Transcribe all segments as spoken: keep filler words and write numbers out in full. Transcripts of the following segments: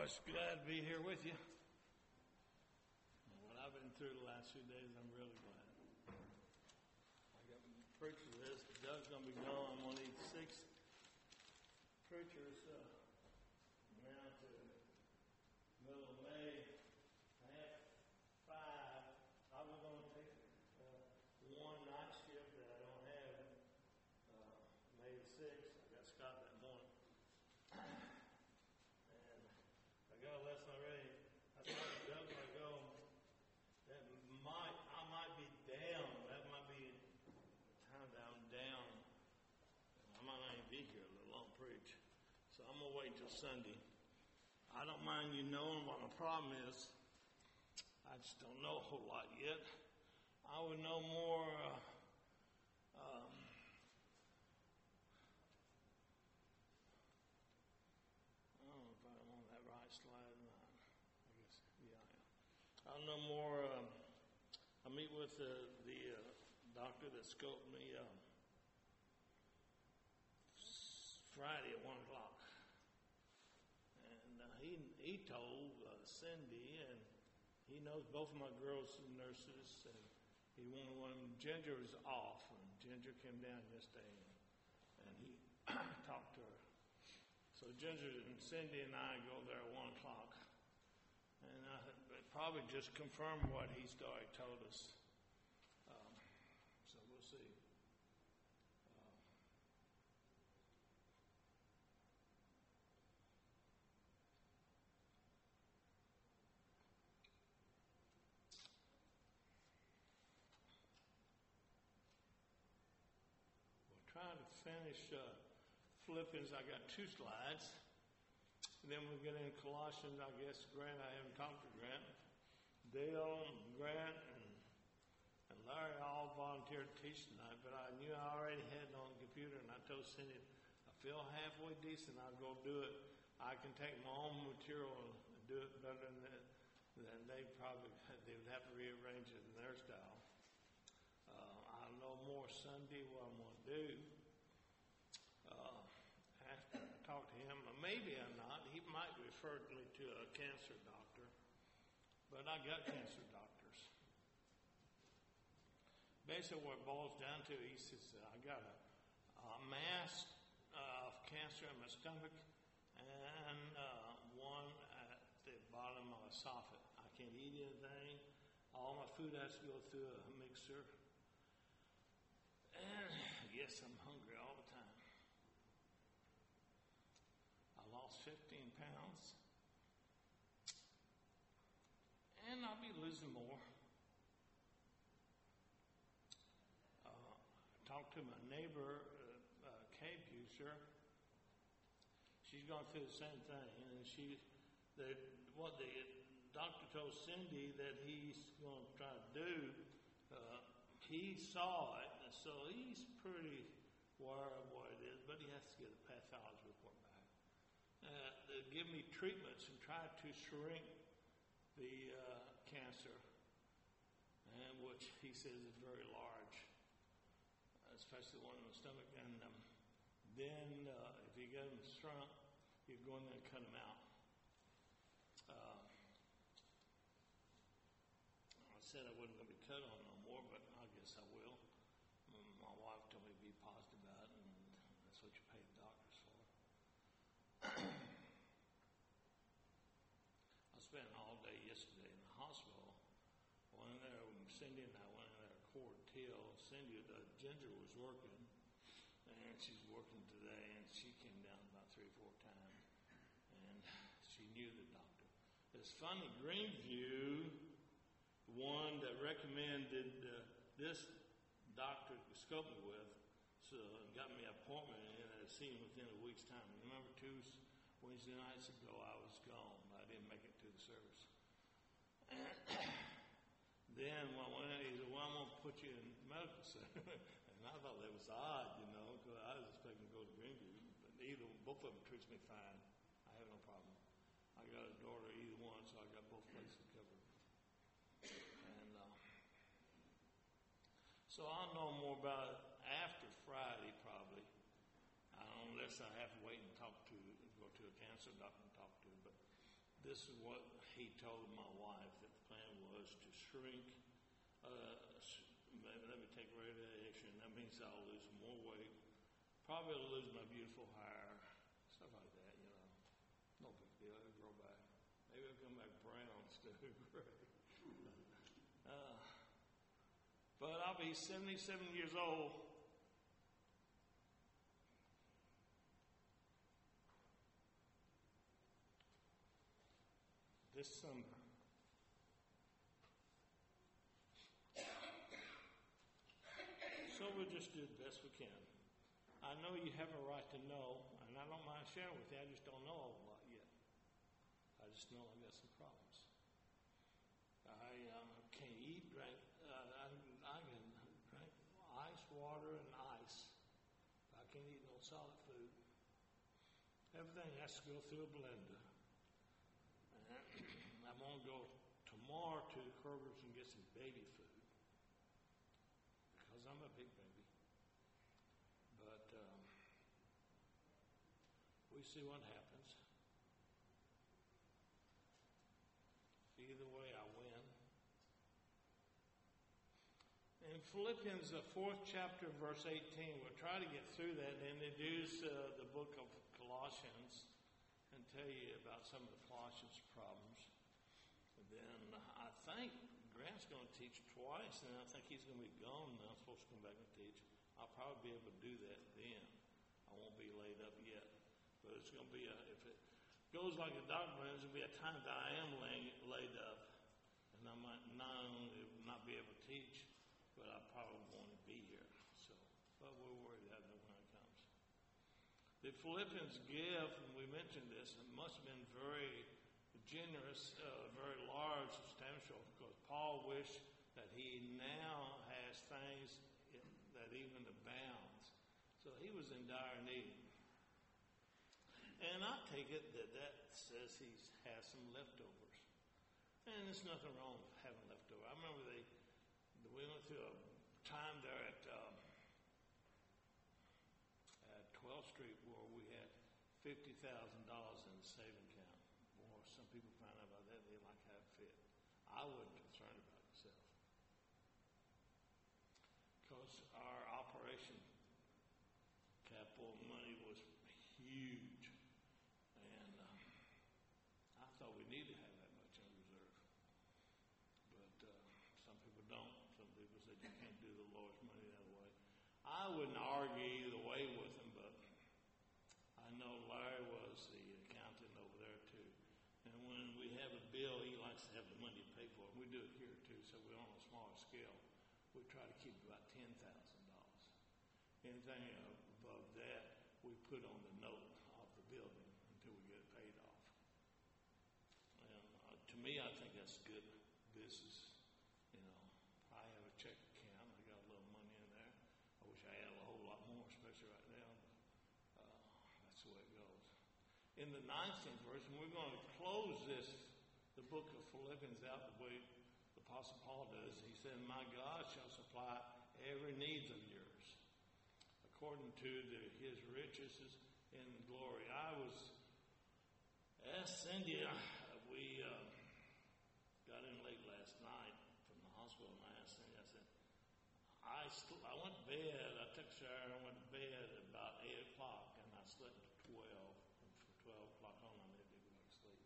Always glad to be here with you. What I've been through the last few days, I'm really glad. I got to preach for this. Doug's going to be gone. I'm going to need six preachers uh, now to middle of May. I have five. I was going to take uh, one night shift that I don't have uh, May the sixth. I got Scott that morning. And I got a lesson already. I thought Doug might go. That might, I might be down. That might be time down, down. I might not even be here, let alone preach. So I'm going to wait until Sunday. I don't mind you knowing what my problem is. I just don't know a whole lot yet. I would know more. Uh, um, I don't know if I'm on that right slide or not. I guess, yeah, I am. I'll know more. Um, I meet with uh, the uh, doctor that scoped me uh, Friday at one o'clock. And uh, he he told uh, Cindy, and he knows both of my girls are nurses, and he wanted one of them. Ginger was off, and Ginger came down yesterday, and, and he talked to her. So Ginger and Cindy and I go there at one o'clock, and I probably just confirm what he's already told us. Um, so we'll see. Trying to finish uh, Philippians. I got two slides. And then we'll get in Colossians. I guess Grant, I haven't talked to Grant. Dale, Grant, and, and Larry all volunteered to teach tonight, but I knew I already had it on the computer, and I told Cindy, I feel halfway decent, I'll go do it. I can take my own material and do it better than that. Then they probably, they would have to rearrange it in their style. Uh, I'll know more Sunday what I'm going to do. Uh, after I talk to him, maybe I'm not. He might refer me to a cancer doctor, but I got cancer doctors. Basically, what it boils down to, he says, I got a, a mass uh, of cancer in my stomach and uh, one at the bottom of my esophagus. I can't eat anything. All my food has to go through a mixer. And yes, I'm hungry all the time. I lost fifteen pounds. And I'll be losing more. Uh, I talked to my neighbor, uh, uh, Kay Buser. She's gone through the same thing. And she, the, what the doctor told Cindy that he's going to try to do, uh, he saw it, and so he's pretty aware of what it is, but he has to get a pathology report back. Uh, they give me treatments and try to shrink the uh, cancer, and which he says is very large, especially the one in the stomach. And um, then uh, if you get them shrunk, you go in there and cut them out. Uh, I said I wasn't going to be cut on no more, but I guess I will. My wife told me to be positive about it, and that's what you pay the doctors for. I spent all day yesterday in the hospital. Went in there, Cindy and I went in there, cord till. Cindy, uh, Ginger was working, and she's working today, and she came down about three or four times, and she knew the doctor. It's funny, Greenview, one that recommended uh, this doctor to scope me with, so got me an appointment, and I seen him within a week's time. Remember, two Wednesday nights ago, I was gone. I didn't make it to the service. And then when I went in, he said, well, I'm going to put you in medical center. And I thought that was odd, you know, because I was expecting to go to Greenview. But either, both of them treats me fine. I have no problem. I got a daughter, either one, so I got both places covered. And uh, so I'll know more about it after Friday, probably, uh, unless I have to wait and talk to, go to a cancer doctor and talk to him. But this is what he told my wife, that the plan was to shrink. Uh, let me take radiation. That means I'll lose more weight. Probably I'll lose my beautiful hair. Stuff like that, you know. No big deal. It'll grow back. Maybe it'll come back brown instead of gray. Uh, but I'll be seventy-seven years old. This summer. So we'll just do the best we can. I know you have a right to know, and I don't mind sharing with you. I just don't know a whole lot yet. I just know I got some problems. I uh, can't eat, drink. Uh, I, I can drink ice, water, and ice. I can't eat no solid food. Everything has to go through a blender. I'm going to go tomorrow to Kroger's and get some baby food because I'm a big baby. But um, we see what happens. Either way, I win. In Philippians, the fourth chapter, verse eighteen, we'll try to get through that and introduce uh, the book of Colossians and tell you about some of the Colossians problems. And then I think Grant's going to teach twice, and I think he's going to be gone, and I'm supposed to come back and teach. I'll probably be able to do that then. I won't be laid up yet. But it's going to be, a, if it goes like a doctor, there's going to be a time that I am laying, laid up, and I might not only not be able to teach, but I probably won't be here. So, but we'll worry about that when it comes. The Philippians give, and we mentioned this, it must have been very generous, uh, very large, substantial, because Paul wished that he now has things that even abounds. So he was in dire need. And I take it that that says he has some leftovers. And there's nothing wrong with having leftovers. I remember they, we went through a time there at, um, at twelfth Street where we had fifty thousand dollars in the saving account. Or some people find out about that, they like how it fit. I wasn't concerned about myself. Because our operation capital money was huge. And um, I thought we needed to have that much in reserve. But uh, some people don't. Some people said you can't do the Lord's money that way. I wouldn't argue either way with them, but I know Larry was the accountant over there too. And when we have a bill, he likes to have the money to pay for it. We do it here too, so we're on a smaller scale. We try to keep about ten thousand dollars. Anything above that, we put on the note of the building until we get it paid off. And uh, to me, I think that's good business. You know, I have a check account. I got a little money in there. I wish I had a whole lot more, especially right now. But uh, that's the way it goes. In the nineteenth verse, and we're going to close this, the book of Philippians out the way the Apostle Paul does. He said, "My God shall supply every needs of yours, according to the, his riches in glory." I was asked Cindy, uh, we uh, got in late last night from the hospital, and I asked Cindy, I said, I, sl- I went to bed, I took a shower, I went to bed at about eight o'clock, and I slept at twelve. And from twelve o'clock on, I never did go back to sleep.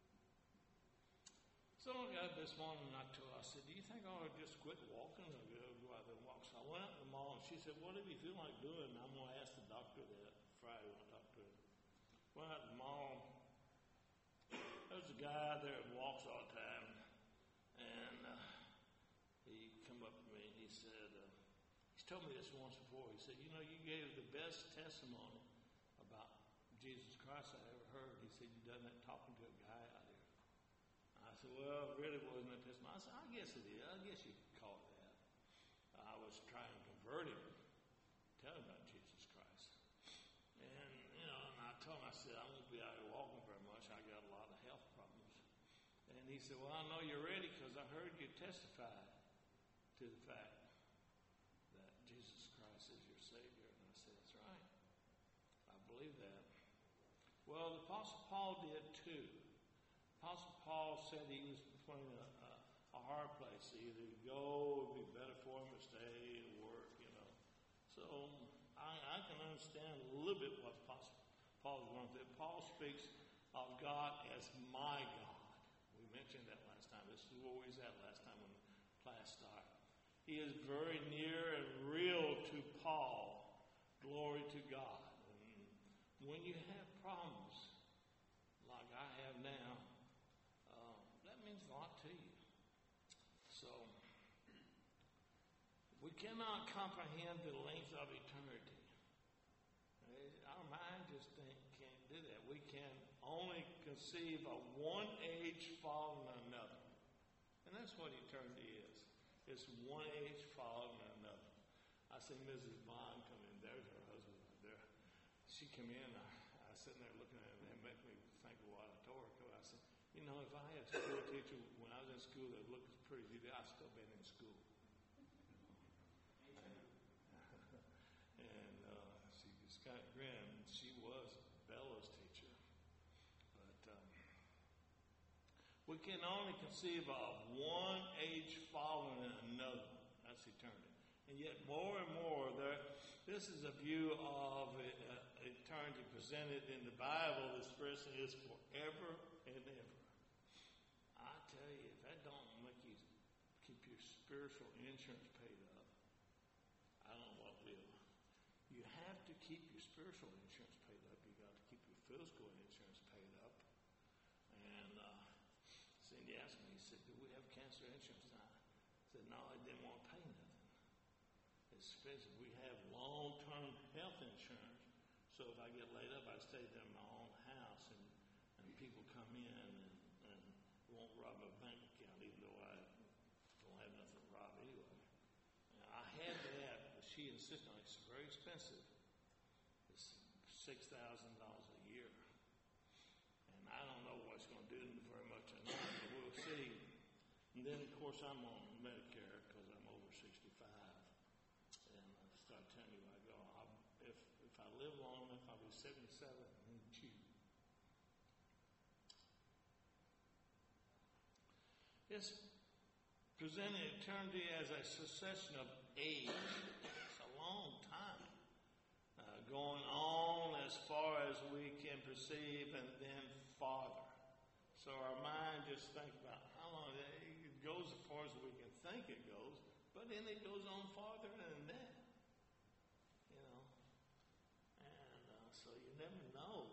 So I got up this morning, and I told her, I said, "Do you think I ought to just quit walking or go, go out there and walk?" So I went out to the mall, and she said, "Whatever you feel like doing." I'm going to ask the doctor that Friday when I talk to her. Went out to the mall. There's a guy there that walks all the time, and uh, he come up to me and he said, uh, he's told me this once before. He said, "You know, you gave the best testimony about Jesus Christ I ever heard." He said, "You done that talking to a guy out here." I said, "Well, it really wasn't a testimony." I said, "I guess it is. I guess you could call it that." I was trying to convert him, tell him about Jesus Christ. And, you know, and I told him, I said, "I won't be out here walking very much. I got a lot of health problems." And he said, "Well, I know you're ready because I heard you testify to the fact that Jesus Christ is your Savior." And I said, "That's right. I believe that." Well, the Apostle Paul did too. The Apostle said he was between a, a, a hard place. Either go, it would be better for him to stay and work, you know. So I, I can understand a little bit what Paul is going through. Paul speaks of God as my God. We mentioned that last time. This is where we was at last time when class started. He is very near and real to Paul. Glory to God. And when you have problems like I have now, uh, that means a lot to you. So we cannot comprehend the length of eternity. Our mind just think, can't do that. We can only conceive of one age following another. And that's what eternity is. It's one age following another. I see Missus Bond come in. There's her husband right there. She come in. I, I was sitting there looking at her, and it made me think of what I told her. I said, you know, if I had a school teacher when I was in school that looked as pretty as you did, I'd still been in school. And uh, she just kind of grinned. She was Bella's teacher. But um, we can only conceive of one age following another. That's eternity. And yet more and more, there, this is a view of uh, eternity presented in the Bible. This person is forever and ever. I tell you, if that don't make you keep your spiritual insurance paid up, I don't know what will. You have to keep your spiritual insurance paid up. You got to keep your physical insurance paid up. And uh, Cindy asked me, he said, do we have cancer insurance now? I said, no, I didn't want to pay nothing. It's expensive. We have long-term health insurance. So if I get laid up, I stay there in my own house, and, and people come in and, and won't rob a bank account, even though I don't have nothing to rob anyway. And I had that, but she insisted on it. It's very expensive. It's six thousand dollars a year. And I don't know what it's going to do very much or not, but we'll see. And then, of course, I'm on Medicare because I'm over sixty-five. And I start telling you, I go, I'll, if if I live long enough, I'll be seventy-seven and cheap. It's presenting eternity as a succession of age. It's a long time. Uh, going on as far as we can perceive and then farther. So our mind just think about how long it goes as far as we can think it goes, but then it goes on farther than that. You know, and uh, so you never know.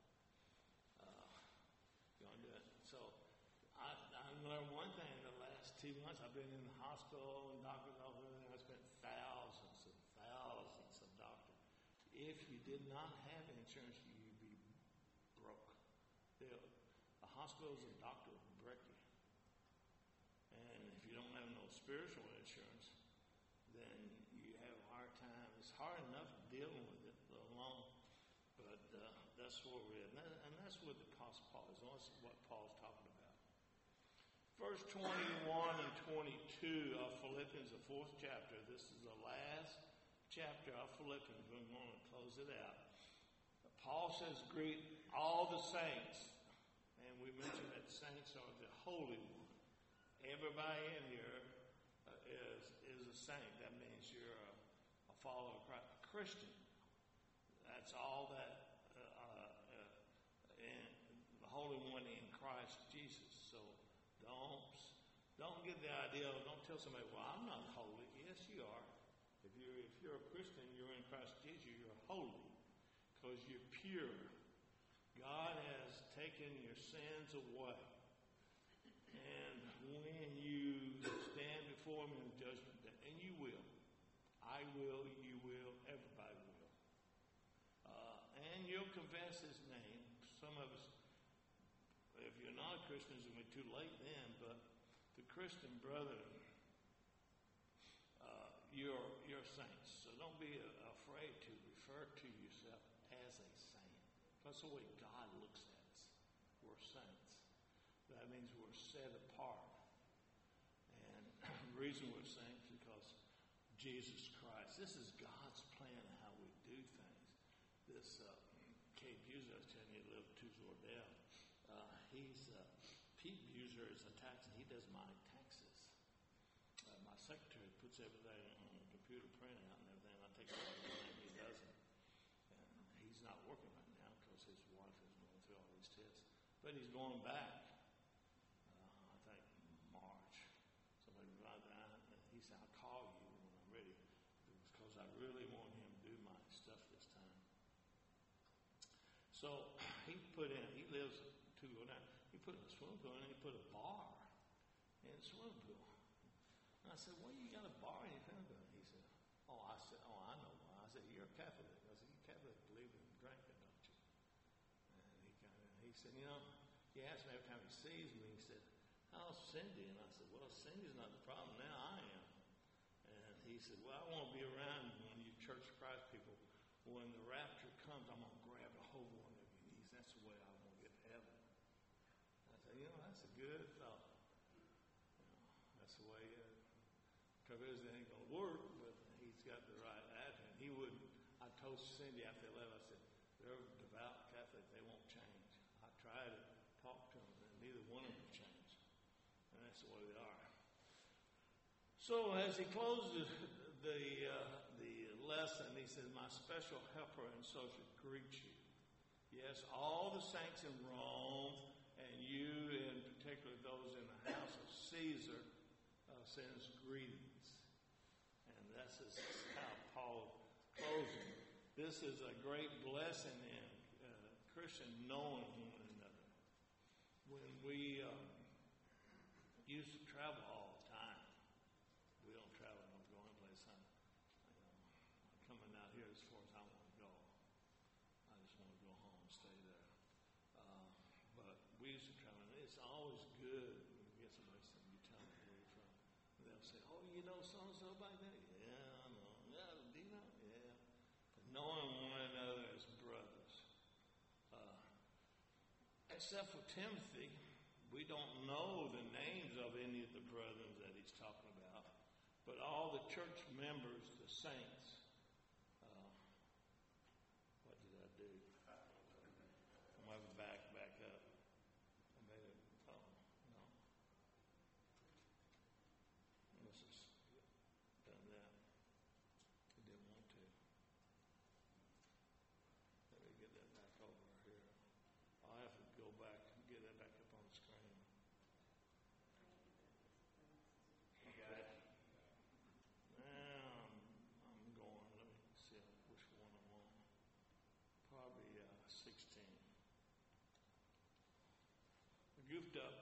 Uh, you're gonna do it. So I, I learned one thing in the last two months. I've been in the hospital and doctor's office, and I spent thousands and thousands of doctors. If you did not have insurance, you'd be broke. The, the hospitals and doctors will break you. And if you don't have no spiritual insurance, then you have a hard time. It's hard enough dealing with it alone, but uh, that's where we're at. And, that, and that's what the Apostle Paul is. That's what Paul's talking about. Verse twenty-one and twenty-two of Philippians, the fourth chapter. This is the last chapter of Philippians. We're going to close it out. Paul says, greet all the saints. And we mentioned that saints are the holy one. Everybody in here uh, is is a saint. That means you're a, a follower of Christ, a Christian. That's all that uh, uh, in the Holy One in Christ Jesus. So don't don't get the idea. Don't tell somebody, "Well, I'm not holy." Yes, you are. If you're if you're a Christian, you're in Christ Jesus. You're holy because you're pure. God has taken your sins away. And when you stand before Him in judgment day, and you will, I will, you will, everybody will. Uh, and you'll confess His name. Some of us, if you're not a Christian, it's going to be too late then, but the Christian brother, uh, you're, you're saints. So don't be uh, afraid to refer to yourself as a saint. That's the way God looks at us. We're saints. That means we're set apart. And the reason we're saints is because Jesus Christ. This is God's plan of how we do things. This uh, Kate Buser, I was telling you, lived Tuesday uh, he's uh, Pete Buser Missouri as a tax, he does my taxes. Uh, my secretary puts everything on a computer printout and everything. I take everything, he doesn't. And he's not working right now because his wife is going through all these tests. But he's going back, uh, I think, March. Somebody write that. And he said, I'll call you when I'm ready because I really want him to do my stuff this time. So he put in, he lives two go down. He put in a swimming pool and he put a bar in the swimming pool. And I said, well, you got a bar in your swimming pool? He said, oh, I said, oh, I know why. I said, you're a Catholic. I said, you Catholic believe in drinking, don't you? And he kind of, he said, you know, he asked me every time he sees me, he said, how's Cindy? And I said, well, Cindy's not the problem. Now I am. And he said, well, I want to be around when you Church of Christ people. When the rapture comes, I'm going to grab a hold of one of your knees. That's the way I want to get to heaven. I said, you know, that's a good thought. You know, that's the way it because it ain't going to work, but he's got the right attitude. He wouldn't. I told Cindy after they left, I said, they're devout Catholic. They won't change. I tried to talk to them, and neither one of them changed. And that's the way they are. So as he closes the uh, the lesson, he says, my special helper and social greet you. Yes, all the saints in Rome, and you in particular, those in the house of Caesar, uh, sends greetings. And this is how Paul closing. This is a great blessing in uh, Christian knowing one another. When we uh, used to travel all the time, we don't travel no going place. I'm, you know, I'm coming out here as far as I want to go. I just want to go home and stay there. Uh, but we used to travel. And it's always good when you get somebody saying, you tell them where you're from. And they'll say, oh, you know so-and-so back there? Yeah, I know. Yeah, do you know? Yeah. But knowing one another as brothers. Uh, except for Timothy, we don't know the names of any of the brothers that he's talking about. But all the church members, the saints, uh, what did I do? I'm going to back, back up. I made it, oh, no. This is done that. I didn't want to. Let me get that back over here. I'll have to go back and get that back up on the screen. Okay. Now I'm, I'm going. Let me see which one I'm on. Probably uh, sixteen. I goofed up.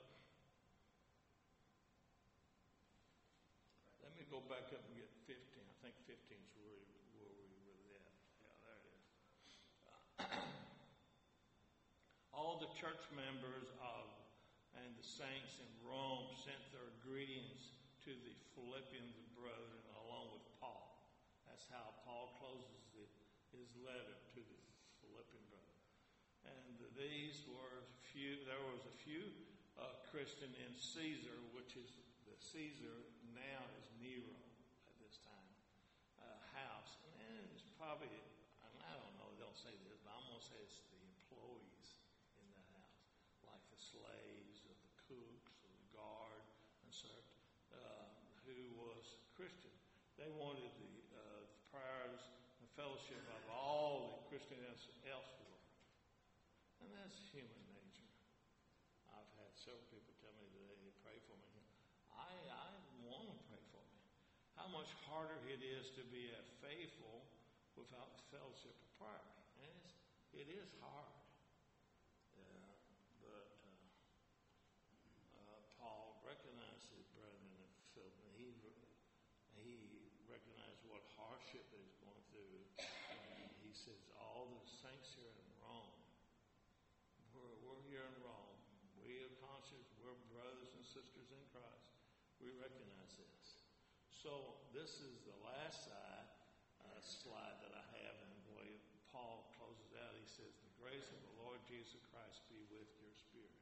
Let me go back up and get fifteen. I think fifteen is where we, where we were at. Yeah, there it is. Uh, all the church members of and the saints in Rome sent their greetings to the Philippians brethren along with Paul. That's how Paul closes the, his letter to the Philippian brethren. And these were few. There was a few uh, Christian in Caesar, which is the Caesar now is Nero at this time uh, house, and it's probably I don't know. They don't say this, but I'm gonna say it's the employees in that house, like the slaves or the cooks or the guard and such. Uh, who was Christian. They wanted the, uh, the prayers and fellowship of all the Christians elsewhere. And that's human nature. I've had several people tell me that they pray for me. I, I want to pray for me. How much harder it is to be a faithful without the fellowship of prayer. And it's, it is hard. Yeah, but uh, uh, Paul recognized his brethren in Philippi. He he recognized what hardship that he's going through. And he says, all the saints here in Rome, we're, we're here in Rome. We are conscious. We're brothers and sisters in Christ. We recognize this. So this is the last side, uh, slide that I have, and the way Paul closes out, he says, the grace of the Lord Jesus Christ be with your spirit.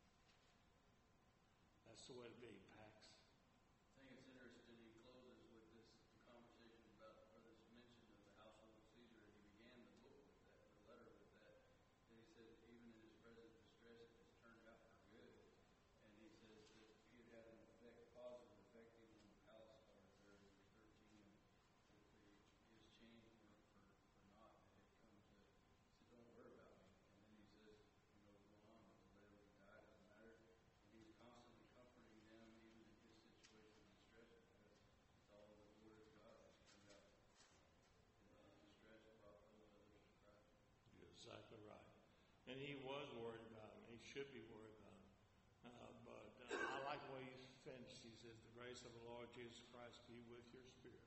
That's the way to be, Pax. I think it's interesting he closes with this conversation about brothers mentioned of the household of Caesar, and he began the book with that, the letter with that. And he said, even in his present distress, it has turned out for good. And he says, And he was worried about him. He should be worried about him. Uh, but uh, I like the way he finished. He says, the grace of the Lord Jesus Christ be with your spirit.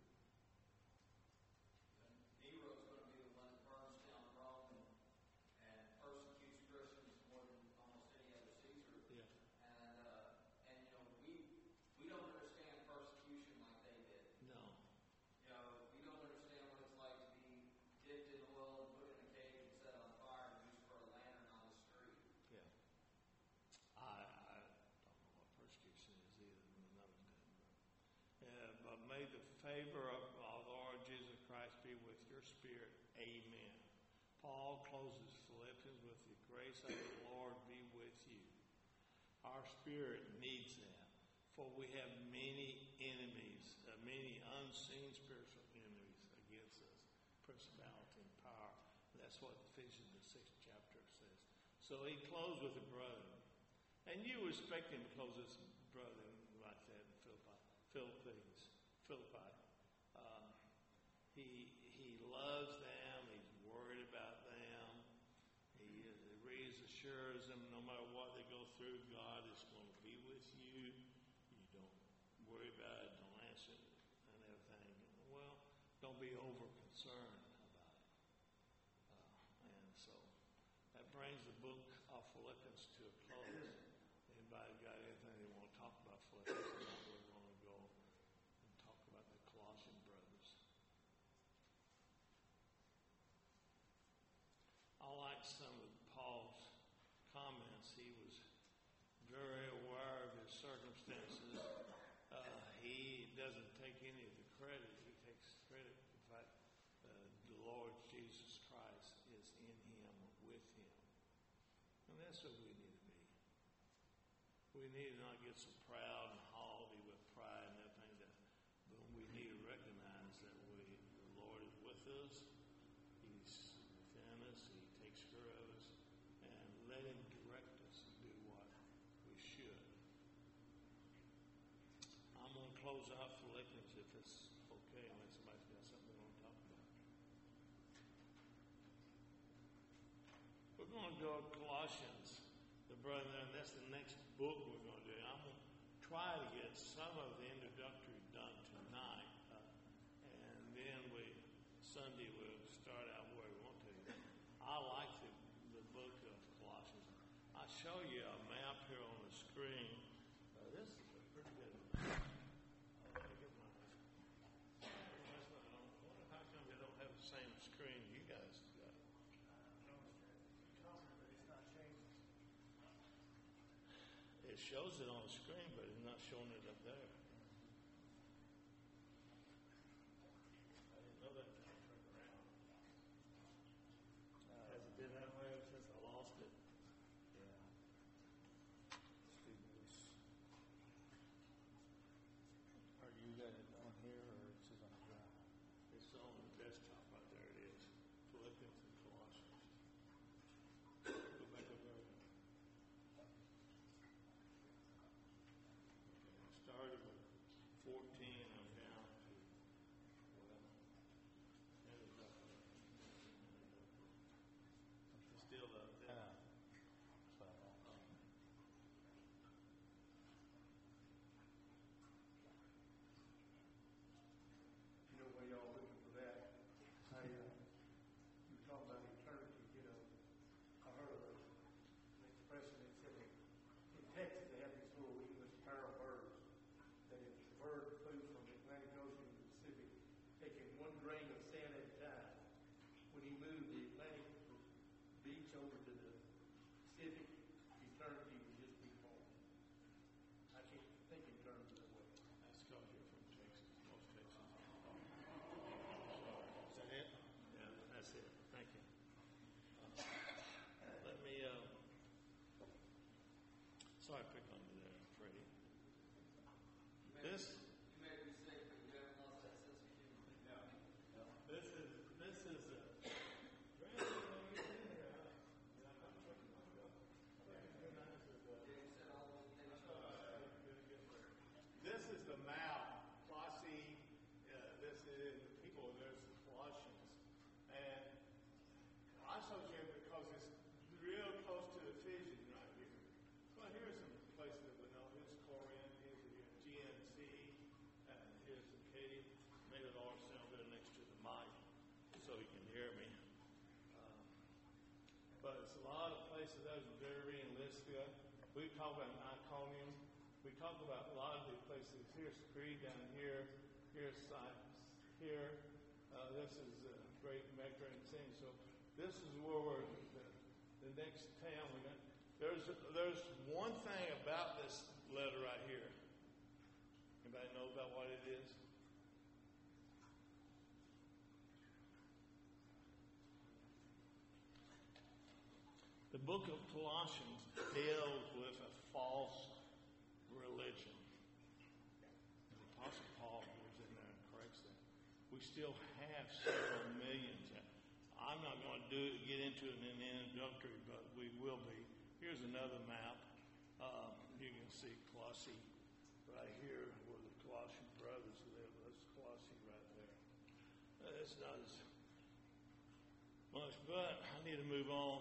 Nero's going to be the one that burns down Rome and, and persecutes Christians more than almost any other Caesar. Yeah. And, uh, and you know, we we don't understand persecution like they did. No. You know, we don't understand what it's like to be dipped in oil and put in a cave and set on fire and used for a lantern on the street. Yeah. I, I don't know what persecution is either. None of us did. Uh, but may the favor of our Lord Jesus Christ be with your spirit. Amen. Paul closes Philippians with the grace of the Lord be with you. Our spirit needs that. For we have many enemies, uh, many unseen spiritual enemies against us. Principality and power. That's what Ephesians the sixth chapter says. So he closed with a brother. And you expect him to close this brother like that in Philippi. Philippines, Philippi. Uh, he he loves them. He's worried about them. He, uh, reassures them no matter what they go through, God is going to be with you. You don't worry about it. Don't answer it and everything. Well, don't be over concerned about it. Uh, and so that brings the book of Philippians to a close. Anybody got anything they want to talk about Philippians? Or not, we're going to go and talk about the Colossian brothers. I like some of Paul's comments. He was very aware of his circumstances. Uh, he doesn't take any of the credit. He takes credit for the fact uh, the Lord Jesus Christ is in him, with him. And that's what we need to be. We need to not get so proud and haughty with pride and everything, that, but we need to recognize that we, the Lord is with us. He's within us. He takes care of us. And let him direct us and do what we should. I'm going to close out Philippians if it's okay, unless somebody's got something they want to talk about. We're going to go to Colossians, the brother, and that's the next book we're going to do. I'm going to try to get some of the introductory done tonight, uh, and then we Sunday we'll start out where we want to. I like the, the book of Colossians. I'll show you a map here on the screen. Uh, this is a pretty good map. Oh, look at mine. That's not, I wonder how come they don't have the same screen you guys got. It shows it on the screen, but it's not showing it up there. I didn't know that until I turned around. Uh, Has it been that way ever since I lost it? Yeah. Let's do this. Are you got it on here or it says on the ground? It's on the desktop right there. It is. Philippians and Colossians. Go back up there. Okay, I started with fourteen. I'm down to, well, ended up there. It's still up there. Ah. So, You know, while y'all looking for that, I, uh, you were talking about eternity, you know, I heard of an expression that said that in Texas they have these little English parrot birds, that if the bird flew from the Atlantic Ocean to the Pacific, taking one grain of sand at a time, when he moved the Atlantic beach over to the Pacific, eternity would just be home. I can't think in terms of that way. That's because you're from Texas. Most Texans are. Is that it? Yeah, that's it. Thank you. Uh, let me, uh, sorry to pick on you there, Freddie. This, You may be sick, but you haven't lost that sense of humor. this is, this is, uh, James said all those things. this is the map. Colossae, uh, this is the people, there's the Colossians. And I associate it because it's real places, Derby and Lystra. We talk about Iconium. We talk about a lot of these places. Here's Crete down here. Here's Cyprus here. Uh, this is uh, Great Mecca and Sin. So this is where we're the, the next town we got. There's there's one thing about this letter right here. Anybody know about what it is? The book of Colossians deals with a false religion. The Apostle Paul goes in there and corrects that. We still have several millions. I'm not going to do get into it in the introductory, but we will be. Here's another map. Um, you can see Colossae right here, where the Colossian brothers live. That's Colossae right there. Uh, it's not as much, but I need to move on.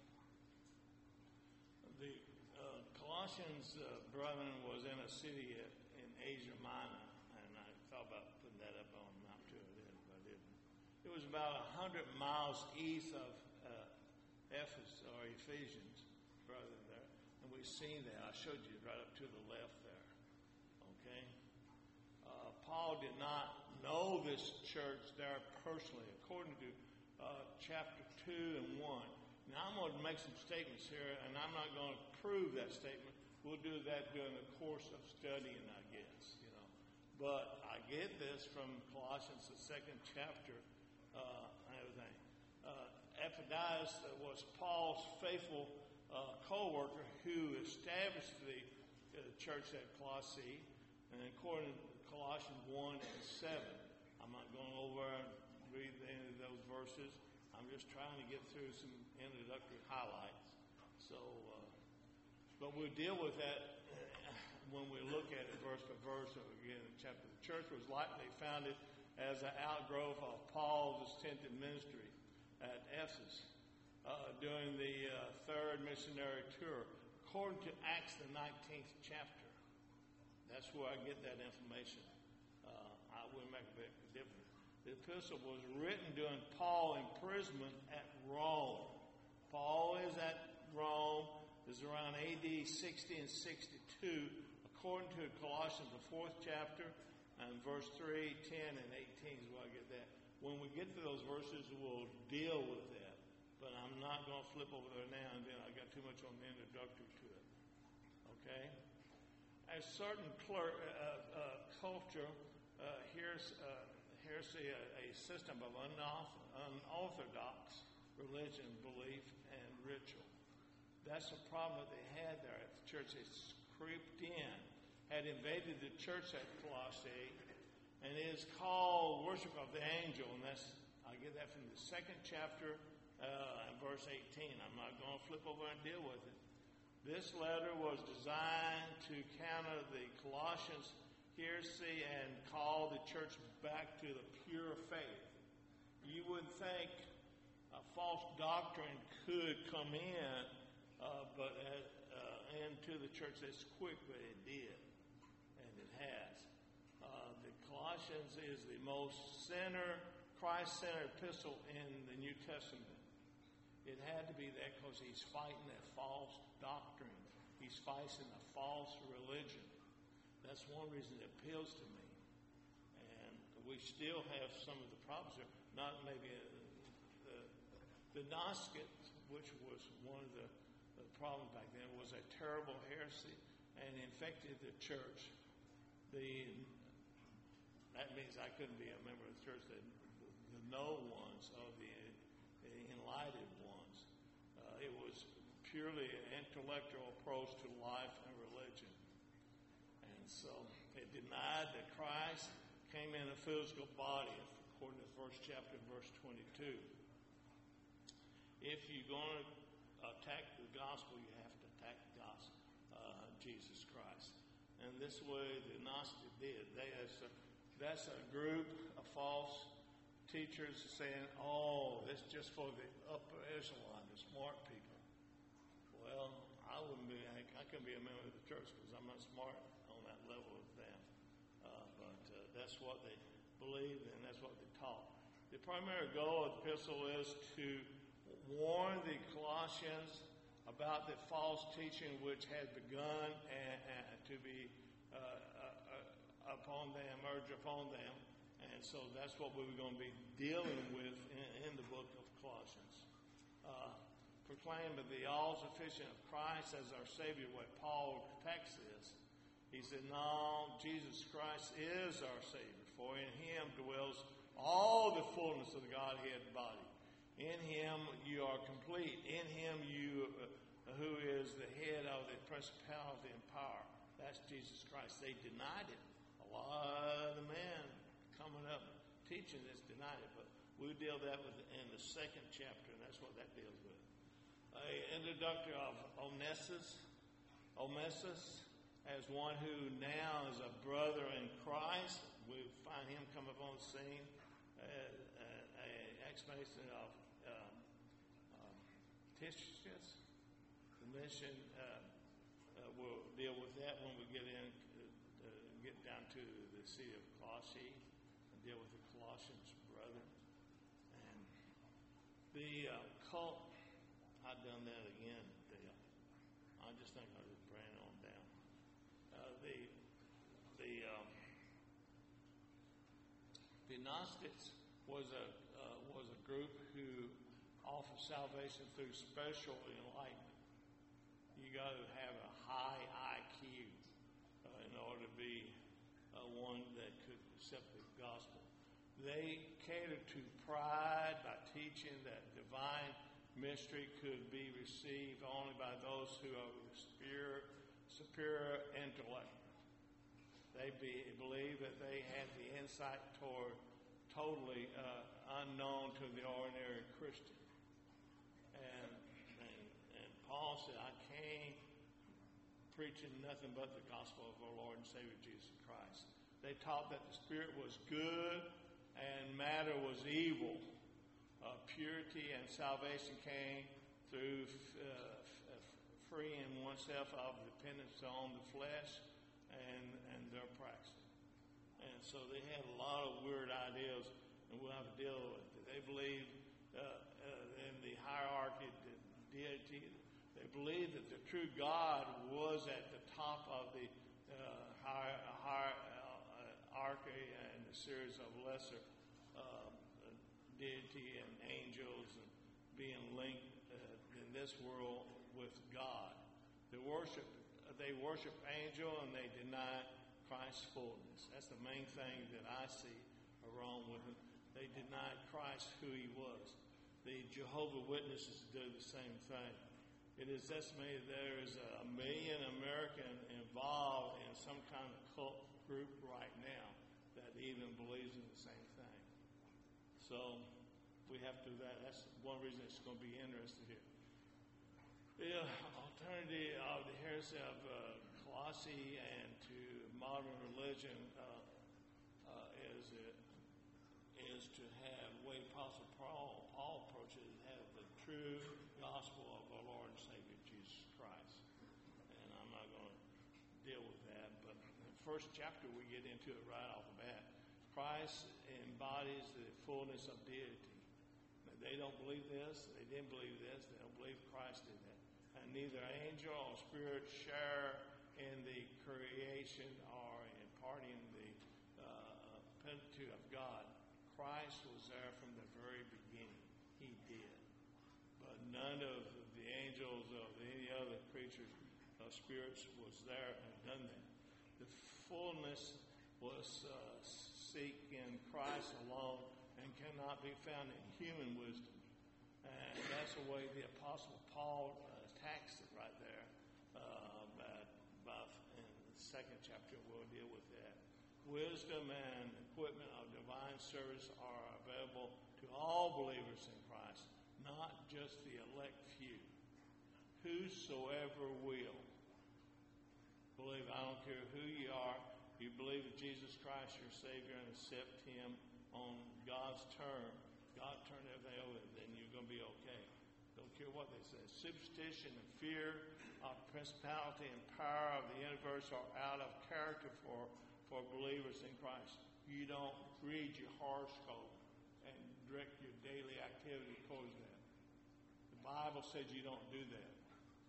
The uh, Colossians uh, brethren was in a city at, in Asia Minor, and I thought about putting that up on Mount two, but I didn't. It was about a hundred miles east of uh, Ephesus or Ephesians, brother there, and we've seen that. I showed you right up to the left there. Okay, uh, Paul did not know this church there personally, according to uh, chapter two and one. Now, I'm going to make some statements here, and I'm not going to prove that statement. We'll do that during the course of studying, I guess, you know. But I get this from Colossians, the second chapter, uh, and everything. Uh, Epaphroditus was Paul's faithful uh, co-worker who established the uh, church at Colossae, and according to Colossians one and seven. I'm not going over and read any of those verses. I'm just trying to get through some introductory highlights. So, uh, but we'll deal with that when we look at it verse by verse. So again, the chapter. The church was likely founded as an outgrowth of Paul's extended ministry at Ephesus uh, during the uh, third missionary tour, according to Acts the nineteenth chapter. That's where I get that information. Uh, I will make a big difference. The epistle was written during Paul's imprisonment at Rome. Paul is at Rome. This is around A D sixty and sixty-two, according to Colossians, the fourth chapter, and verse three, ten, and eighteen is where I get that. When we get to those verses, we'll deal with that. But I'm not going to flip over there now and then. I got too much on the introductory to it. Okay? A certain cler- uh, uh, culture, uh, here's... Uh, heresy, a, a system of unorthodox religion, belief, and ritual. That's the problem that they had there at the church. They creeped in, had invaded the church at Colossae, and it is called worship of the angel. And that's, I get that from the second chapter uh, and verse eighteen. I'm not going to flip over and deal with it. This letter was designed to counter the Colossians' heresy and call the church back to the pure faith. You would think a false doctrine could come in, uh, but uh, uh, into the church as quick, but it did, and it has. Uh, the Colossians is the most center, Christ-centered epistle in the New Testament. It had to be that because he's fighting that false doctrine. He's fighting a false religion. That's one reason it appeals to me. And we still have some of the problems there. Not maybe uh, the, the Gnostics, which was one of the, the problems back then, was a terrible heresy and infected the church. The That means I couldn't be a member of the church. The, the, the no ones of the, the enlightened ones. Uh, it was purely an intellectual approach to life and religion. So it denied that Christ came in a physical body, according to the first chapter, verse twenty-two. If you're going to attack the gospel, you have to attack the gospel, uh, Jesus Christ. And this way the Gnostics did. They, that's, a, that's a group of false teachers saying, oh, this is just for the upper echelon, the smart people. Well, I wouldn't be, I, I couldn't be a member of the church because I'm not smart on that level of them. Uh, but uh, that's what they believed and that's what they taught. The primary goal of the epistle is to warn the Colossians about the false teaching which had begun and, and to be uh, uh, upon them, urged upon them. And so that's what we were going to be dealing with in, in the book of Colossians. Uh, proclaiming the all-sufficient of Christ as our Savior, what Paul text is. He said, no, Jesus Christ is our Savior, for in Him dwells all the fullness of the Godhead body. In Him you are complete. In Him you, uh, who is the head of the principality and power. That's Jesus Christ. They denied it. A lot of the men coming up teaching this denied it, but we'll deal that with in the second chapter, and that's what that deals with. An introductory of Onesimus, Onesimus, as one who now is a brother in Christ. We find him come up on the scene. Uh, uh, an explanation of um, um, Titius. The mission, uh, uh, we'll deal with that when we get in, uh, uh, get down to the city of Colossae and deal with the Colossians brother. And the uh, cult, I've done that again, Dale. I just think I'll just bring it on down. Uh, the the um, the Gnostics was a uh, was a group who offered salvation through special enlightenment. You got to have a high I Q uh, in order to be uh, one that could accept the gospel. They catered to pride by teaching that divine mystery could be received only by those who are superior, superior intellect. They be, believed that they had the insight toward totally uh, unknown to the ordinary Christian. And, and, and Paul said, I came preaching nothing but the gospel of our Lord and Savior Jesus Christ. They taught that the Spirit was good and matter was evil. Uh, purity and salvation came through uh, f- freeing oneself of dependence on the flesh and, and their praxis. And so they had a lot of weird ideas, and we'll have to deal with it. They believed uh, uh, in the hierarchy, the deity. They believed that the true God was at the top of the uh, hier- hier- uh, hierarchy and a series of lesser uh, deity and angels and being linked uh, in this world with God. They worship, they worship angel and they deny Christ's fullness. That's the main thing that I see wrong with them. They denied Christ who He was. The Jehovah's Witnesses do the same thing. It is estimated there is a million American involved in some kind of cult group right now that even believes in the same thing. So we have to do that. That's one reason it's going to be interesting here. The alternative of the heresy of uh, Colossae and to modern religion uh, uh, is it, is to have the way Apostle Paul, Paul approaches it, have the true gospel of our Lord and Savior Jesus Christ. And I'm not going to deal with that, but in the first chapter we get into it right off the bat. Christ embodies the fullness of deity. They don't believe this. They didn't believe this. They don't believe Christ did that. And neither angel or spirit share in the creation or imparting the uh, plenitude of God. Christ was there from the very beginning. He did. But none of the angels or any other creatures or spirits was there and done that. The fullness was uh, seek in Christ alone and cannot be found in human wisdom. And that's the way the Apostle Paul uh, attacks it right there. Uh, about, about in the second chapter, we'll deal with that. Wisdom and equipment of divine service are available to all believers in Christ, not just the elect few. Whosoever will. Believe, I don't care who you are. You believe in Jesus Christ, your Savior, and accept Him on God's term. God turned everything over, then you're going to be okay. Don't care what they say. Superstition and fear of principality and power of the universe are out of character for, for believers in Christ. You don't read your horoscope and direct your daily activity towards that. The Bible says you don't do that.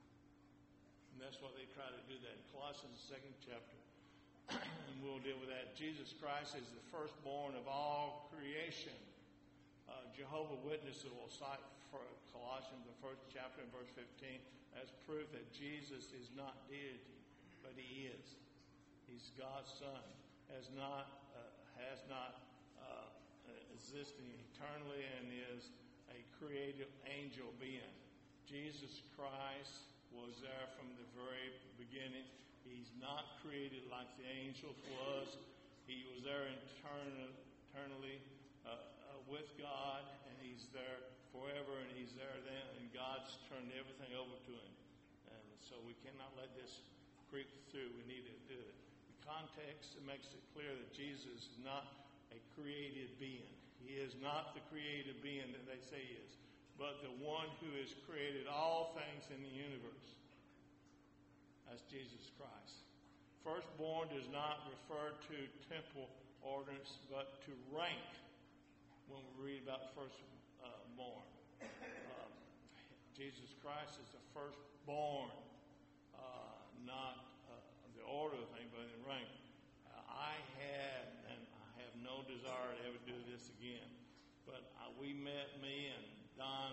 And that's what they try to do that in Colossians, the second chapter. And we'll deal with that. Jesus Christ is the firstborn of all creation. Uh, Jehovah Witnesses will cite for Colossians, the first chapter and verse fifteen, as proof that Jesus is not deity, but he is. He's God's Son, has not uh, has not uh, existing eternally, and is a creative angel being. Jesus Christ was there from the very beginning. He's not created like the angels was. He was there eternal, eternally uh, uh, with God, and he's there forever, and he's there then, and God's turned everything over to him. And so we cannot let this creep through. We need to do it. The context makes it clear that Jesus is not a created being. He is not the created being that they say he is, but the one who has created all things in the universe. That's Jesus Christ. Firstborn does not refer to temple ordinance, but to rank when we read about firstborn. Uh, Jesus Christ is the firstborn, uh, not uh, the order of things, but in rank. Uh, I had, and I have no desire to ever do this again, but uh, we met, me and Don,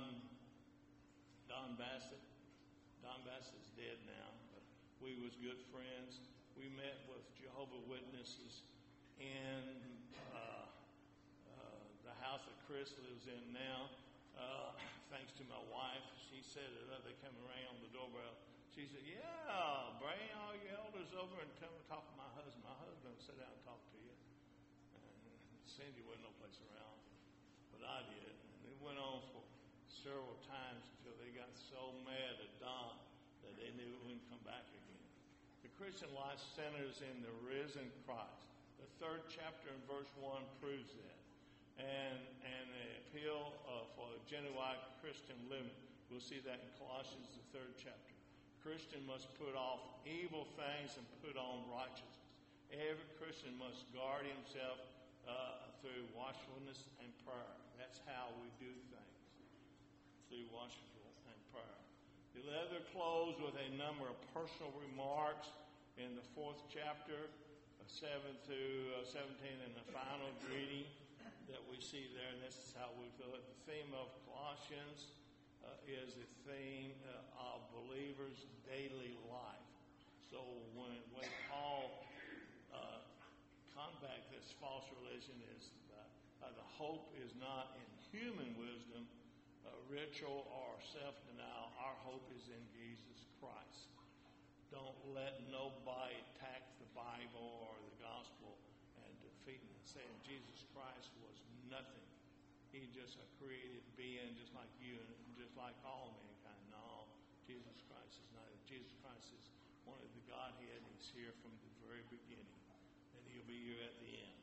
Don Bassett. Don Bassett's dead now. We was good friends. We met with Jehovah Witnesses in uh, uh, the house that Chris lives in now. Uh, thanks to my wife, she set it up. They come and rang on the doorbell. She said, "Yeah, bring all your elders over and tell them to talk to my husband. My husband will sit down and talk to you." And Cindy wasn't no place around, but I did. And it went on for several times until they got so mad at Don that they knew it wouldn't come back again. The Christian life centers in the risen Christ. The third chapter and verse one proves that. And and the appeal uh, for genuine Christian living. We'll see that in Colossians, the third chapter. Christian must put off evil things and put on righteousness. Every Christian must guard himself uh, through watchfulness and prayer. That's how we do things, through watchfulness and prayer. The leather closed with a number of personal remarks in the fourth chapter, seven through seventeen, and the final greeting that we see there. And this is how we feel it. The theme of Colossians uh, is the theme uh, of believers' daily life. So when, when Paul uh, combat this false religion, is that uh, the hope is not in human wisdom, Uh, ritual or self-denial. Our hope is in Jesus Christ. Don't let nobody attack the Bible or the gospel and defeat it and saying Jesus Christ was nothing. He's just a created being just like you and just like all mankind. No, Jesus Christ is not. Jesus Christ is one of the Godhead. He's here from the very beginning, and he'll be here at the end.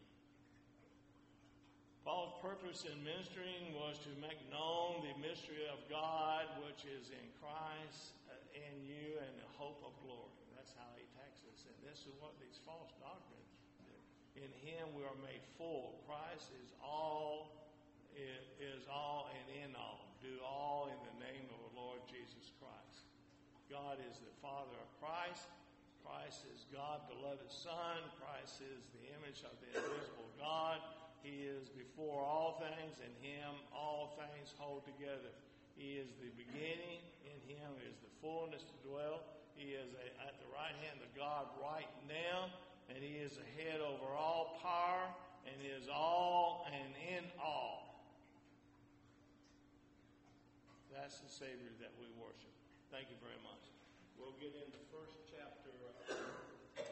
Paul's purpose in ministering was to make known the mystery of God, which is in Christ, uh, in you, and the hope of glory. That's how he attacks us. And this is what these false doctrines do. In him we are made full. Christ is all, is, is all and in all. Do all in the name of the Lord Jesus Christ. God is the Father of Christ. Christ is God's beloved Son. Christ is the image of the invisible God. He is before all things, in him all things hold together. He is the beginning, in him is the fullness to dwell. He is a, at the right hand of God right now, and he is the head over all power, and is all and in all. That's the Savior that we worship. Thank you very much. We'll get into the first chapter.